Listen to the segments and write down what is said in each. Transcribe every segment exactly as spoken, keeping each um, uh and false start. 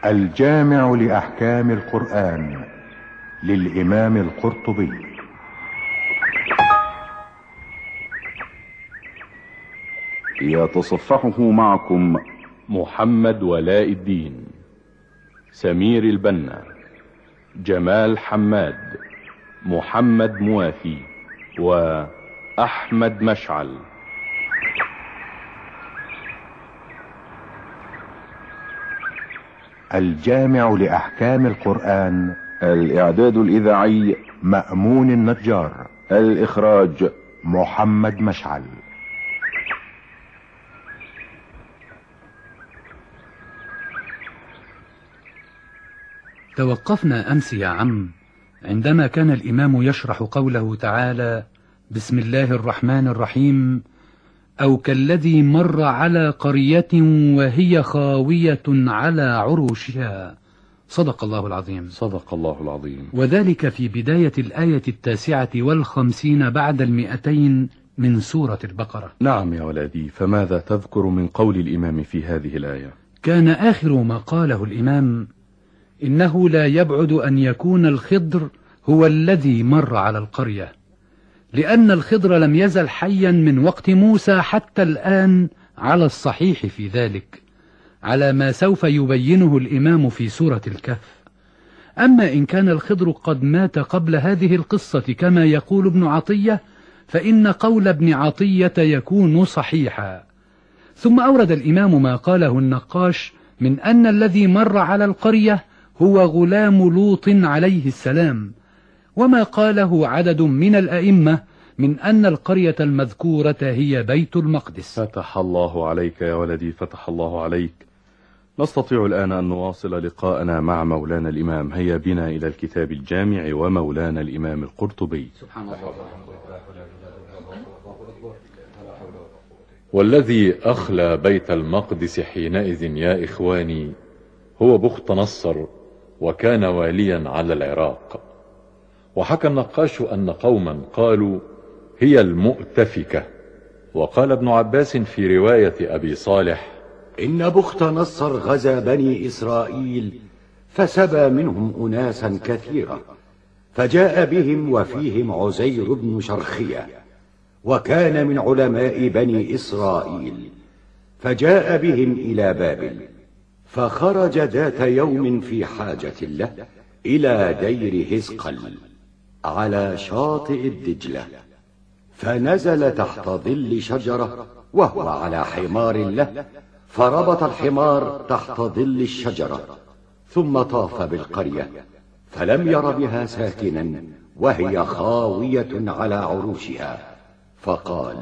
الجامع لأحكام القرآن للإمام القرطبي. يتصفحه معكم محمد ولاء الدين، سمير البنا، جمال حماد، محمد موافي، وأحمد مشعل. الجامع لأحكام القرآن. الإعداد الإذاعي مأمون النجار. الإخراج محمد مشعل. توقفنا أمس يا عم عندما كان الإمام يشرح قوله تعالى: بسم الله الرحمن الرحيم، أو كالذي مر على قرية وهي خاوية على عروشها. صدق الله العظيم. صدق الله العظيم. وذلك في بداية الآية التاسعة والخمسين بعد المئتين من سورة البقرة. نعم يا ولدي، فماذا تذكر من قول الإمام في هذه الآية؟ كان آخر ما قاله الإمام: إنه لا يبعد أن يكون الخضر هو الذي مر على القرية، لأن الخضر لم يزل حيا من وقت موسى حتى الآن على الصحيح في ذلك، على ما سوف يبينه الإمام في سورة الكهف. أما إن كان الخضر قد مات قبل هذه القصة كما يقول ابن عطية، فإن قول ابن عطية يكون صحيحا. ثم أورد الإمام ما قاله النقاش من أن الذي مر على القرية هو غلام لوط عليه السلام، وما قاله عدد من الأئمة من أن القرية المذكورة هي بيت المقدس. فتح الله عليك يا ولدي، فتح الله عليك. نستطيع الآن أن نواصل لقاءنا مع مولانا الإمام. هيا بنا إلى الكتاب الجامع ومولانا الإمام القرطبي. سبحان الله. والذي أخلى بيت المقدس حينئذ يا إخواني هو بخت نصر، وكان واليا على العراق. وحكى النقاش أن قوما قالوا هي المؤتفكة. وقال ابن عباس في رواية أبي صالح: إن بخت نصر غزا بني إسرائيل فسبى منهم أناسا كثيرا، فجاء بهم وفيهم عزير بن شرخية، وكان من علماء بني إسرائيل، فجاء بهم إلى بابل. فخرج ذات يوم في حاجة له إلى دير هزقل على شاطئ الدجلة، فنزل تحت ظل شجرة وهو على حمار له، فربط الحمار تحت ظل الشجرة، ثم طاف بالقرية فلم ير بها ساكنا وهي خاوية على عروشها، فقال: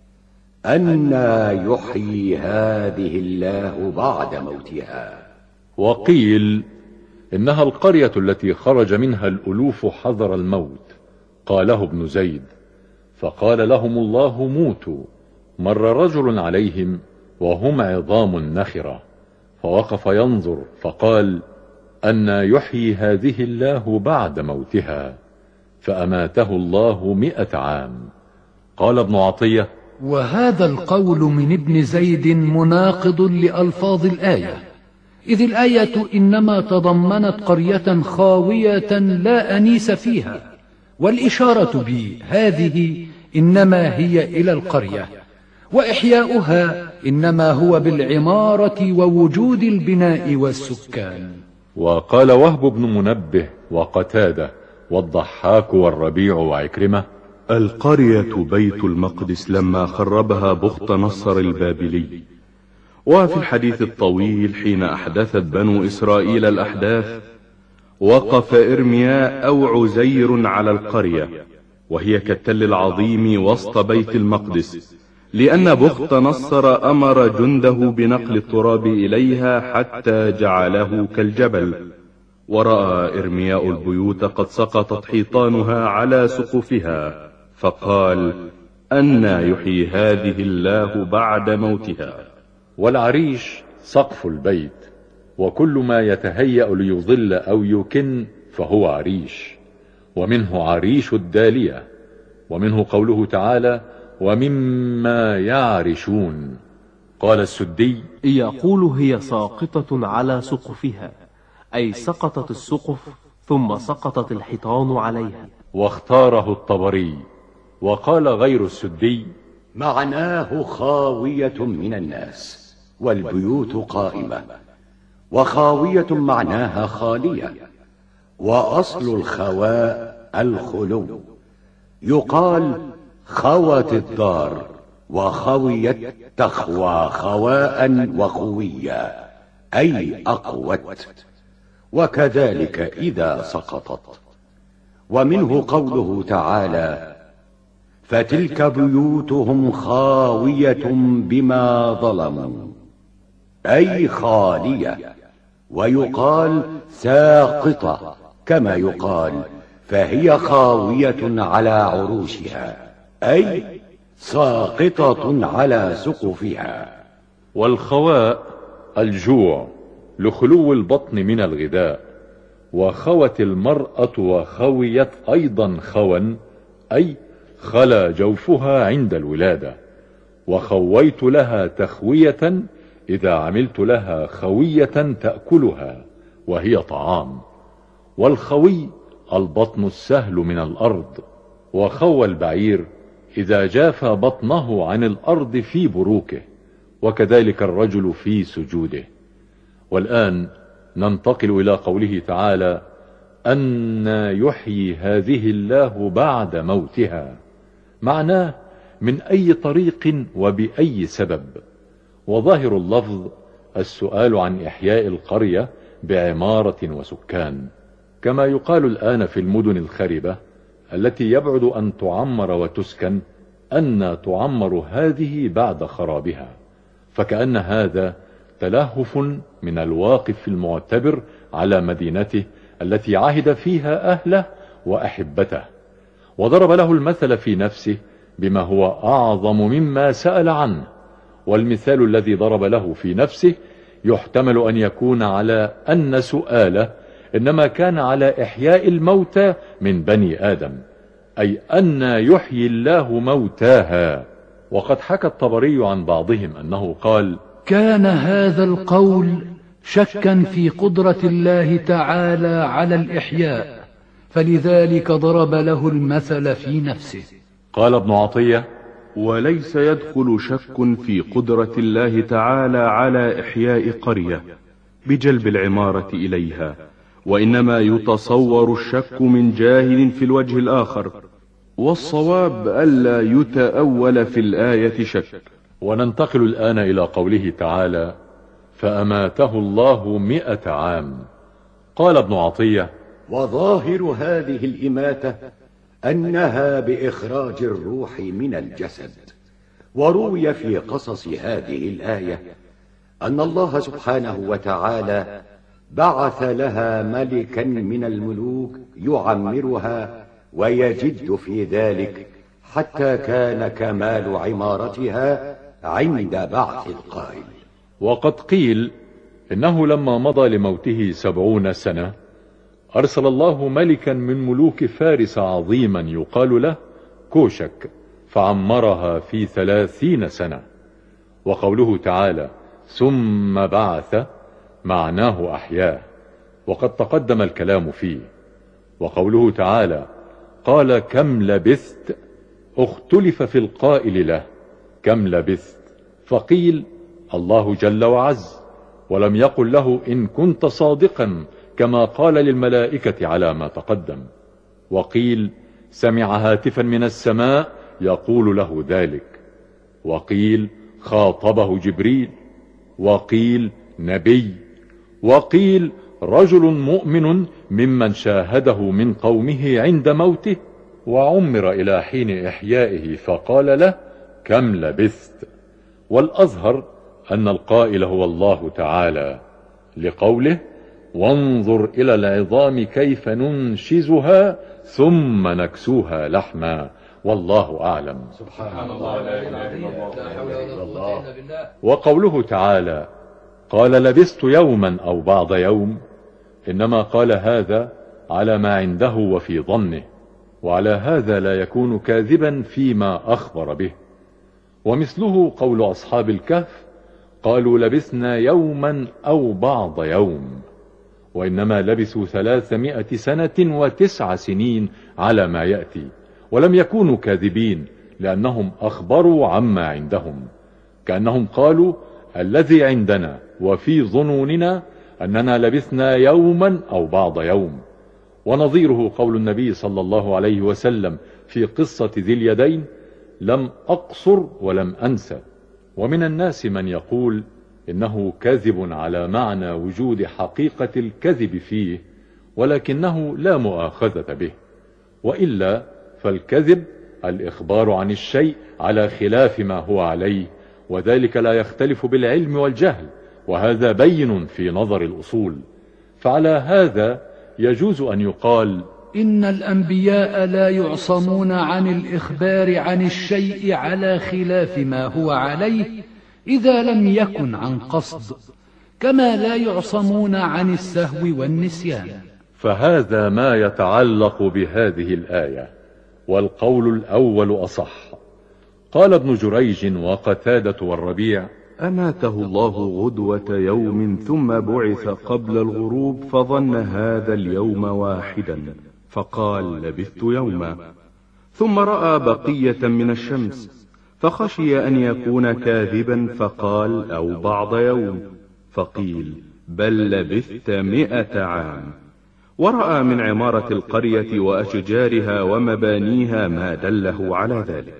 أنى يحيي هذه الله بعد موتها. وقيل إنها القرية التي خرج منها الألوف حذر الموت. قاله ابن زيد: فقال لهم الله موتوا. مر رجل عليهم وهم عظام نخرة، فوقف ينظر فقال: أنى يحيي هذه الله بعد موتها، فأماته الله مئة عام. قال ابن عطية: وهذا القول من ابن زيد مناقض لألفاظ الآية، إذ الآية إنما تضمنت قرية خاوية لا أنيس فيها، والإشارة بهذه إنما هي إلى القرية، وإحياؤها إنما هو بالعمارة ووجود البناء والسكان. وقال وهب بن منبه وقتادة والضحاك والربيع وعكرمة: القرية بيت المقدس لما خربها بخت نصر البابلي. وفي الحديث الطويل حين أحدثت بنو إسرائيل الأحداث وقف إرمياء أو عزير على القرية، وهي كالتل العظيم وسط بيت المقدس، لأن بخت نصر أمر جنده بنقل التراب إليها حتى جعله كالجبل. ورأى إرمياء البيوت قد سقطت حيطانها على سقفها، فقال: أنى يحيي هذه الله بعد موتها. والعريش سقف البيت، وكل ما يتهيأ ليظل أو يكن فهو عريش، ومنه عريش الدالية، ومنه قوله تعالى: ومما يعرشون. قال السدي: يقول هي ساقطة على سقفها، أي سقطت السقف ثم سقطت الحيطان عليها. واختاره الطبري. وقال غير السدي: معناه خاوية من الناس، والبيوت قائمة، وخاوية معناها خالية، وأصل الخواء الخلو. يقال خوت الدار، وخويت تخوى خواء وخويا، أي أقوت، وكذلك إذا سقطت. ومنه قوله تعالى: فتلك بيوتهم خاوية بما ظلموا، أي خالية. ويقال ساقطة، كما يقال فهي خاوية على عروشها، أي ساقطة على سقفها. والخواء الجوع لخلو البطن من الغذاء. وخوت المرأة وخويت أيضا خوا، أي خلا جوفها عند الولادة. وخويت لها تخوية إذا عملت لها خوية تأكلها وهي طعام. والخوي البطن السهل من الأرض. وخوى البعير إذا جاف بطنه عن الأرض في بروكه، وكذلك الرجل في سجوده. والآن ننتقل إلى قوله تعالى: أن يحيي هذه الله بعد موتها. معناه من أي طريق وبأي سبب. وظاهر اللفظ السؤال عن إحياء القرية بعمارة وسكان، كما يقال الآن في المدن الخربة التي يبعد أن تعمر وتسكن أن تعمر هذه بعد خرابها. فكأن هذا تلهف من الواقف المعتبر على مدينته التي عهد فيها أهله وأحبته، وضرب له المثل في نفسه بما هو أعظم مما سأل عنه. والمثال الذي ضرب له في نفسه يحتمل أن يكون على أن سؤاله إنما كان على إحياء الموتى من بني آدم، أي أن يحيي الله موتاها. وقد حكى الطبري عن بعضهم أنه قال: كان هذا القول شكا في قدرة الله تعالى على الإحياء، فلذلك ضرب له المثل في نفسه. قال ابن عطية: وليس يدخل شك في قدرة الله تعالى على إحياء قرية بجلب العمارة إليها، وإنما يتصور الشك من جاهل في الوجه الآخر، والصواب ألا يتأول في الآية شك. وننتقل الآن إلى قوله تعالى: فأماته الله مئة عام. قال ابن عطية: وظاهر هذه الإماتة أنها بإخراج الروح من الجسد. وروي في قصص هذه الآية أن الله سبحانه وتعالى بعث لها ملكا من الملوك يعمرها ويجد في ذلك، حتى كان كمال عمارتها عند بعث القائل. وقد قيل إنه لما مضى لموته سبعون سنة أرسل الله ملكا من ملوك فارس عظيما يقال له كوشك، فعمرها في ثلاثين سنة. وقوله تعالى: ثم بعث معناه أحياه، وقد تقدم الكلام فيه. وقوله تعالى: قال كم لبثت، اختلف في القائل له كم لبثت، فقيل الله جل وعز، ولم يقل له إن كنت صادقا كما قال للملائكة على ما تقدم. وقيل سمع هاتفا من السماء يقول له ذلك، وقيل خاطبه جبريل، وقيل نبي، وقيل رجل مؤمن ممن شاهده من قومه عند موته وعمر إلى حين إحيائه فقال له كم لبثت. والأظهر أن القائل هو الله تعالى، لقوله وانظر إلى العظام كيف ننشزها ثم نكسوها لحما، والله أعلم. سبحان الله، لا إله إلا الله. وقوله تعالى قال لبثت يوما أو بعض يوم، إنما قال هذا على ما عنده وفي ظنه، وعلى هذا لا يكون كاذبا فيما أخبر به. ومثله قول أصحاب الكهف قالوا لبثنا يوما أو بعض يوم. وإنما لبثوا ثلاثمائة سنة وتسع سنين على ما يأتي، ولم يكونوا كاذبين لأنهم أخبروا عما عندهم، كأنهم قالوا الذي عندنا وفي ظنوننا أننا لبثنا يوما أو بعض يوم. ونظيره قول النبي صلى الله عليه وسلم في قصة ذي اليدين: لم أقصر ولم أنسى. ومن الناس من يقول إنه كذب على معنى وجود حقيقة الكذب فيه، ولكنه لا مؤاخذة به، وإلا فالكذب الإخبار عن الشيء على خلاف ما هو عليه، وذلك لا يختلف بالعلم والجهل، وهذا بين في نظر الأصول. فعلى هذا يجوز أن يقال إن الأنبياء لا يعصمون عن الإخبار عن الشيء على خلاف ما هو عليه إذا لم يكن عن قصد، كما لا يعصمون عن السهو والنسيان. فهذا ما يتعلق بهذه الآية، والقول الأول أصح. قال ابن جريج وقتادة والربيع: أماته الله غدوة يوم ثم بعث قبل الغروب فظن هذا اليوم واحدا فقال لبثت يوما، ثم رأى بقية من الشمس فخشي أن يكون كاذبا فقال أو بعض يوم، فقيل بل لبثت مئة عام. ورأى من عمارة القرية وأشجارها ومبانيها ما دله على ذلك.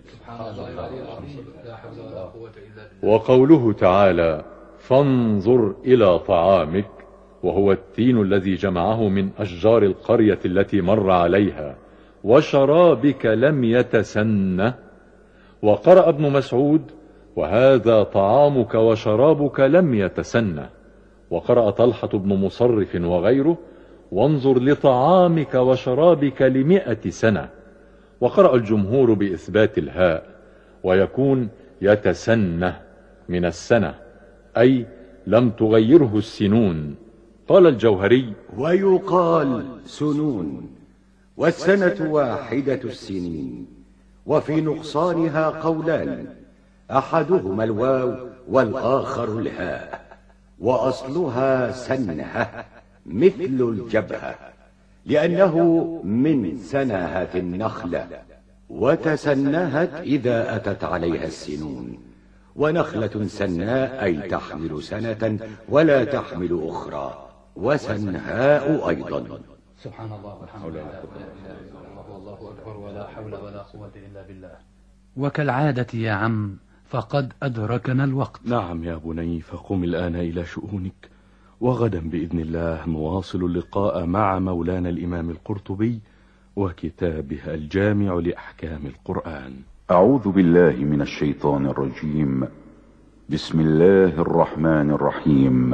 وقوله تعالى: فانظر إلى طعامك، وهو التين الذي جمعه من أشجار القرية التي مر عليها، وشرابك لم يتسنه. وقرأ ابن مسعود: وهذا طعامك وشرابك لم يتسنه. وقرأ طلحة بن مصرف وغيره: وانظر لطعامك وشرابك لمئة سنة. وقرأ الجمهور بإثبات الهاء، ويكون يتسنه من السنة، أي لم تغيره السنون. قال الجوهري: ويقال سنون، والسنة واحدة السنين، وفي نقصانها قولان، أحدهما الواو والآخر الهاء، وأصلها سنها مثل الجبهة، لأنه من سنهة النخلة، وتسنهت إذا أتت عليها السنون. ونخلة سناء أي تحمل سنة ولا تحمل أخرى، وسنهاء أيضا. سبحان الله والحمد لله والله أكبر ولا حول ولا قوة إلا بالله. وكالعادة يا عم فقد أدركنا الوقت. نعم يا بني، فقم الآن إلى شؤونك، وغدا بإذن الله نواصل اللقاء مع مولانا الإمام القرطبي وكتابه الجامع لأحكام القرآن. أعوذ بالله من الشيطان الرجيم. بسم الله الرحمن الرحيم.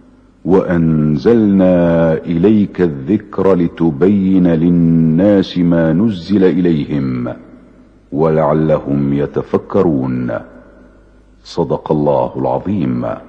وأنزلنا إليك الذكر لتبين للناس ما نزل إليهم ولعلهم يتفكرون. صدق الله العظيم.